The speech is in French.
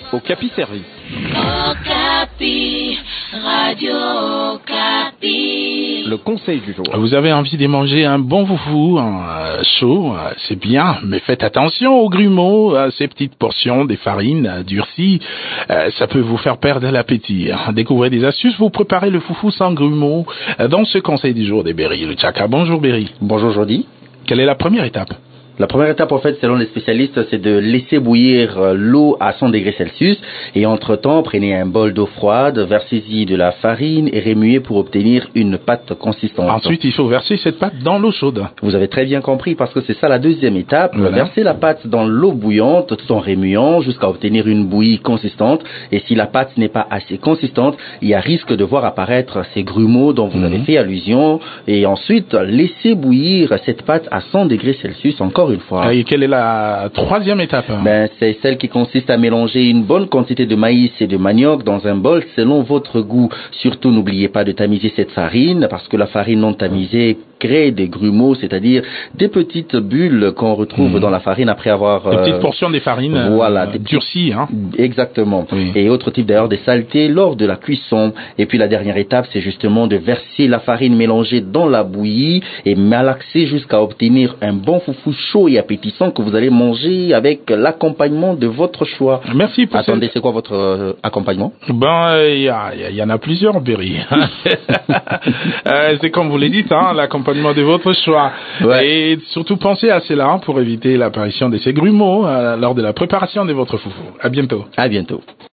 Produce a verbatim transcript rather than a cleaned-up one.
Okapi Service. Okapi, Radio Okapi. Le conseil du jour. Vous avez envie de manger un bon foufou euh, chaud, euh, c'est bien, mais faites attention aux grumeaux, à ces petites portions des farines euh, durcies, euh, ça peut vous faire perdre l'appétit. Hein. Découvrez des astuces, vous préparez le foufou sans grumeaux euh, dans ce conseil du jour des Berry. Le Tchaka, bonjour Berry. Bonjour Jordi. Quelle est la première étape? La première étape, en fait, selon les spécialistes, c'est de laisser bouillir l'eau à cent degrés Celsius. Et entre-temps, prenez un bol d'eau froide, versez-y de la farine et remuez pour obtenir une pâte consistante. Ensuite, il faut verser cette pâte dans l'eau chaude. Vous avez très bien compris, parce que c'est ça la deuxième étape. Voilà. Versez la pâte dans l'eau bouillante tout en remuant jusqu'à obtenir une bouillie consistante. Et si la pâte n'est pas assez consistante, il y a risque de voir apparaître ces grumeaux dont vous mmh. avez fait allusion. Et ensuite, laissez bouillir cette pâte à cent degrés Celsius encore une fois. Et quelle est la troisième étape? Ben, c'est celle qui consiste à mélanger une bonne quantité de maïs et de manioc dans un bol selon votre goût. Surtout, n'oubliez pas de tamiser cette farine parce que la farine non tamisée crée des grumeaux, c'est-à-dire des petites bulles qu'on retrouve mmh. dans la farine après avoir... Des euh, petites portions des farines voilà, euh, des durcies. Hein. Exactement. Oui. Et autre type d'ailleurs de saleté lors de la cuisson. Et puis la dernière étape, c'est justement de verser la farine mélangée dans la bouillie et malaxer jusqu'à obtenir un bon foufou chaud et appétissant que vous allez manger avec l'accompagnement de votre choix. Merci pour Attendez, cette... c'est quoi votre euh, accompagnement? Ben, il y, y, y en a plusieurs, Berry. euh, c'est comme vous l'avez dit, hein, l'accompagnement de votre choix. Ouais. Et surtout pensez à cela pour éviter l'apparition de ces grumeaux euh, lors de la préparation de votre foufou. À bientôt. À bientôt.